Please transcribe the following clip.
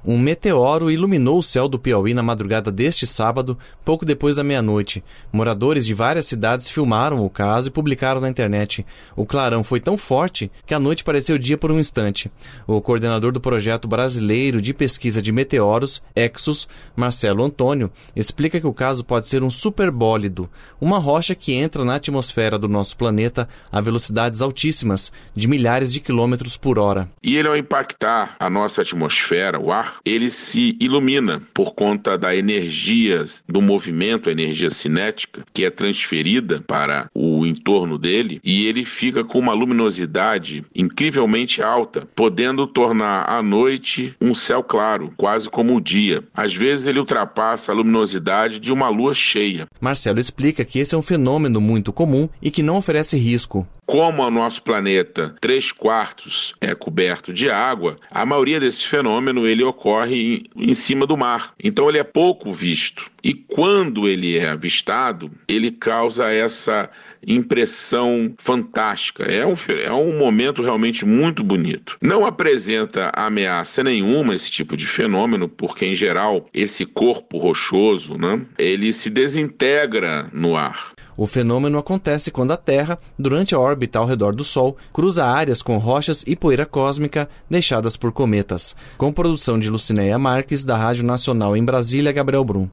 Um meteoro iluminou o céu do Piauí na madrugada deste sábado, pouco depois da meia-noite. Moradores de várias cidades filmaram o caso e publicaram na internet. O clarão foi tão forte que a noite pareceu dia por um instante. O coordenador do Projeto Brasileiro de Pesquisa de Meteoros, EXOS, Marcelo Antônio, explica que o caso pode ser um superbólido, uma rocha que entra na atmosfera do nosso planeta a velocidades altíssimas, de milhares de quilômetros por hora. E ele, ao impactar a nossa atmosfera, o ar, ele se ilumina por conta da energia do movimento, a energia cinética, que é transferida para o entorno dele, e ele fica com uma luminosidade incrivelmente alta, podendo tornar a noite um céu claro, quase como o dia. Às vezes ele ultrapassa a luminosidade de uma lua cheia. Marcelo explica que esse é um fenômeno muito comum e que não oferece risco. Como o nosso planeta 3/4 é coberto de água, a maioria desse fenômeno ele ocorre em cima do mar. Então ele é pouco visto. E quando ele é avistado, ele causa essa impressão fantástica. É um momento realmente muito bonito. Não apresenta ameaça nenhuma esse tipo de fenômeno, porque em geral esse corpo rochoso, né, ele se desintegra no ar. O fenômeno acontece quando a Terra, durante a órbita ao redor do Sol, cruza áreas com rochas e poeira cósmica deixadas por cometas. Com produção de Lucinéia Marques, da Rádio Nacional em Brasília, Gabriel Brum.